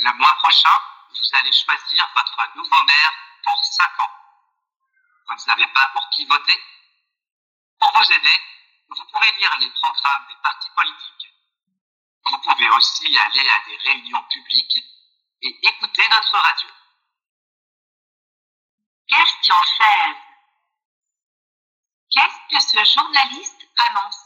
Le mois prochain, vous allez choisir votre nouveau maire pour 5 ans. Vous ne savez pas pour qui voter? Pour vous aider, vous pouvez lire les programmes des partis politiques. Vous pouvez aussi aller à des réunions publiques et écouter notre radio. Question 16. Qu'est-ce que ce journaliste annonce?